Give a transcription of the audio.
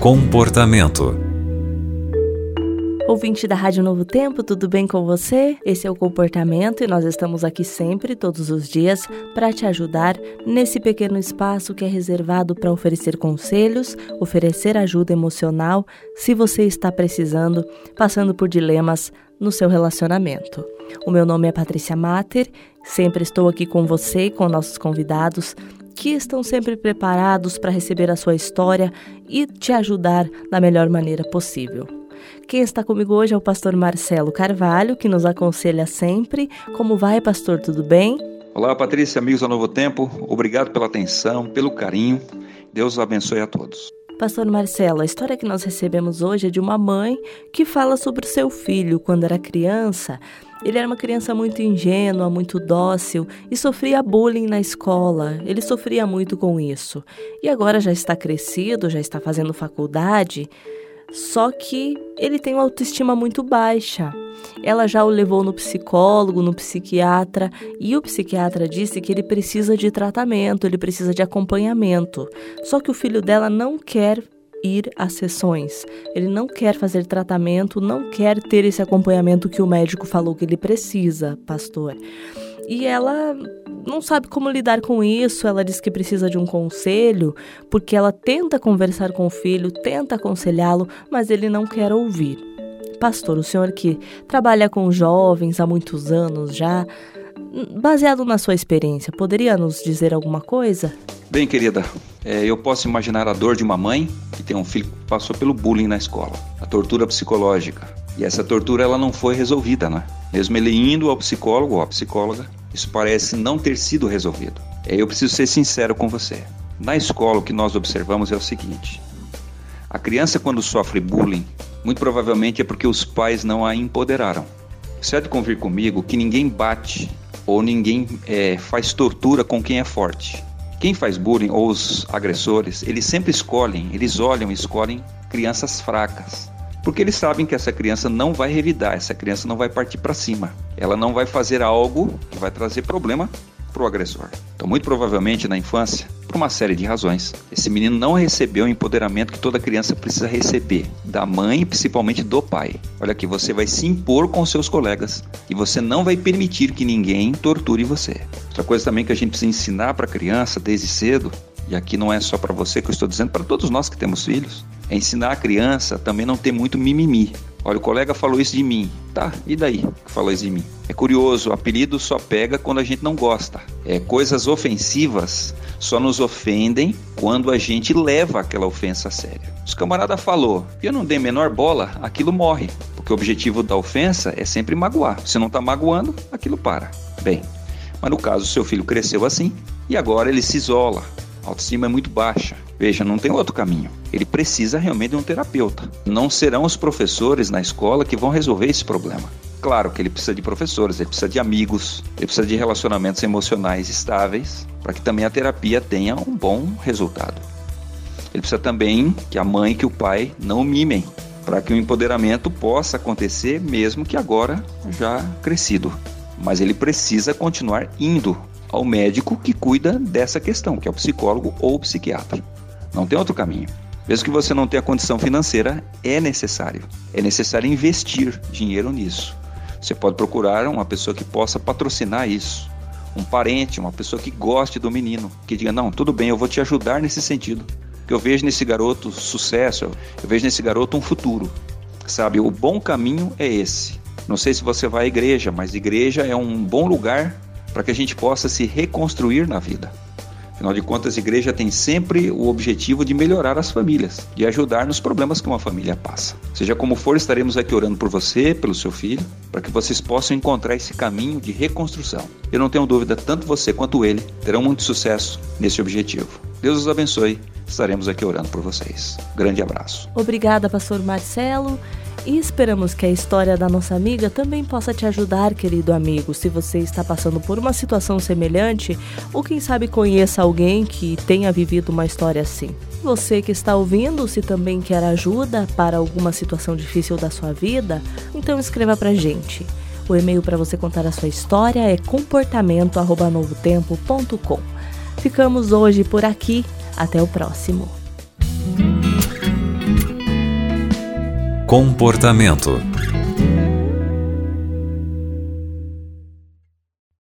Comportamento. Ouvinte da Rádio Novo Tempo, tudo bem com você? Esse é o Comportamento e nós estamos aqui sempre, todos os dias, para te ajudar nesse pequeno espaço que é reservado para oferecer conselhos, oferecer ajuda emocional, se você está precisando, passando por dilemas no seu relacionamento. O meu nome é Patrícia Mater, sempre estou aqui com você e com nossos convidados, que estão sempre preparados para receber a sua história e te ajudar da melhor maneira possível. Quem está comigo hoje é o pastor Marcelo Carvalho, que nos aconselha sempre. Como vai, pastor? Tudo bem? Olá, Patrícia, amigos da Novo Tempo. Obrigado pela atenção, pelo carinho. Deus abençoe a todos. Pastor Marcelo, a história que nós recebemos hoje é de uma mãe que fala sobre o seu filho. Quando era criança, ele era uma criança muito ingênua, muito dócil e sofria bullying na escola. Ele sofria muito com isso. E agora já está crescido, já está fazendo faculdade, só que ele tem uma autoestima muito baixa. Ela já o levou no psicólogo, no psiquiatra, e o psiquiatra disse que ele precisa de tratamento, ele precisa de acompanhamento. Só que o filho dela não quer ir às sessões, ele não quer fazer tratamento, não quer ter esse acompanhamento que o médico falou que ele precisa, pastor. E ela não sabe como lidar com isso, ela diz que precisa de um conselho, porque ela tenta conversar com o filho, tenta aconselhá-lo, mas ele não quer ouvir. Pastor, o senhor que trabalha com jovens há muitos anos já, baseado na sua experiência, poderia nos dizer alguma coisa? Bem, querida, eu posso imaginar a dor de uma mãe que tem um filho que passou pelo bullying na escola, a tortura psicológica. E essa tortura ela não foi resolvida, né? Mesmo ele indo ao psicólogo ou à psicóloga, isso parece não ter sido resolvido. Eu preciso ser sincero com você. Na escola, o que nós observamos é o seguinte: a criança, quando sofre bullying, muito provavelmente é porque os pais não a empoderaram. Você há de convir comigo que ninguém bate ou ninguém faz tortura com quem é forte. Quem faz bullying ou os agressores, eles sempre escolhem crianças fracas. Porque eles sabem que essa criança não vai revidar, essa criança não vai partir para cima. Ela não vai fazer algo que vai trazer problema para o agressor. Então, muito provavelmente, na infância, por uma série de razões, esse menino não recebeu o empoderamento que toda criança precisa receber, da mãe e principalmente do pai. Olha aqui, você vai se impor com seus colegas e você não vai permitir que ninguém torture você. Outra coisa também que a gente precisa ensinar para a criança desde cedo, e aqui não é só para você que eu estou dizendo, para todos nós que temos filhos, é ensinar a criança também não ter muito mimimi. Olha, o colega falou isso de mim. Tá, e daí que falou isso de mim? É curioso, o apelido só pega quando a gente não gosta. Coisas ofensivas só nos ofendem quando a gente leva aquela ofensa a sério. Se o camarada falou e eu não dei menor bola, aquilo morre. Porque o objetivo da ofensa é sempre magoar. Se não está magoando, aquilo para. Bem, mas no caso, o seu filho cresceu assim e agora ele se isola. A autoestima é muito baixa. Veja, não tem outro caminho. Ele precisa realmente de um terapeuta. Não serão os professores na escola que vão resolver esse problema. Claro que ele precisa de professores, ele precisa de amigos, ele precisa de relacionamentos emocionais estáveis, para que também a terapia tenha um bom resultado. Ele precisa também que a mãe e que o pai não o mimem, para que o empoderamento possa acontecer mesmo que agora já crescido. Mas ele precisa continuar indo ao médico que cuida dessa questão, que é o psicólogo ou o psiquiatra. Não tem outro caminho. Mesmo que você não tenha condição financeira, é necessário investir dinheiro nisso. Você pode procurar uma pessoa que possa patrocinar isso, um parente, uma pessoa que goste do menino, que diga, não, tudo bem, eu vou te ajudar nesse sentido, porque eu vejo nesse garoto sucesso, eu vejo nesse garoto um futuro. Sabe, o bom caminho é esse. Não sei se você vai à igreja, mas igreja é um bom lugar para que a gente possa se reconstruir na vida. Afinal de contas, a igreja tem sempre o objetivo de melhorar as famílias, de ajudar nos problemas que uma família passa. Seja como for, estaremos aqui orando por você, pelo seu filho, para que vocês possam encontrar esse caminho de reconstrução. Eu não tenho dúvida, tanto você quanto ele terão muito sucesso nesse objetivo. Deus os abençoe, estaremos aqui orando por vocês. Grande abraço. Obrigada, pastor Marcelo. E esperamos que a história da nossa amiga também possa te ajudar, querido amigo. Se você está passando por uma situação semelhante, ou quem sabe conheça alguém que tenha vivido uma história assim. Você que está ouvindo, se também quer ajuda para alguma situação difícil da sua vida, então escreva pra gente. O e-mail para você contar a sua história é comportamento@novotempo.com. Ficamos hoje por aqui. Até o próximo. comportamento.